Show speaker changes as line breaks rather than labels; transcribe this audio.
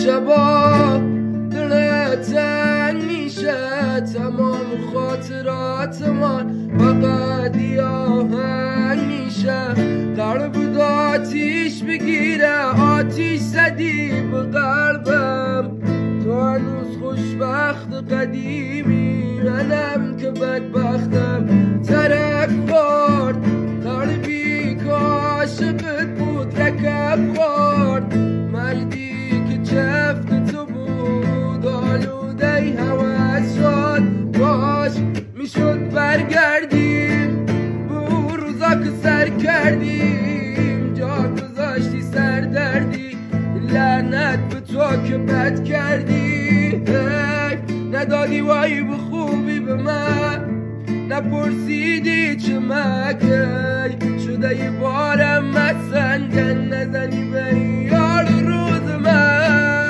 شبا دلت تنگ میشه، تمام خاطرات من فقط آهنگ میشه. قلب بود آتیش بگیره، آتیش زدی به قلبم. تو هنوز خوشبخت قدیمی، منم که بدبختم. ترک خورد قلبی که عاشقت بود، رکب خورد مردی که چفت تو بود. آلوده هوس شد، باش میشد برگردیم به اون روزا که سر کردیم. جا گذاشتی سردردی، لعنت به تو که بد کردی. ندادی وای به خوبی به من، نپرسیدی چه مکی شده. یه بارم مسنگن نزنی به یار رو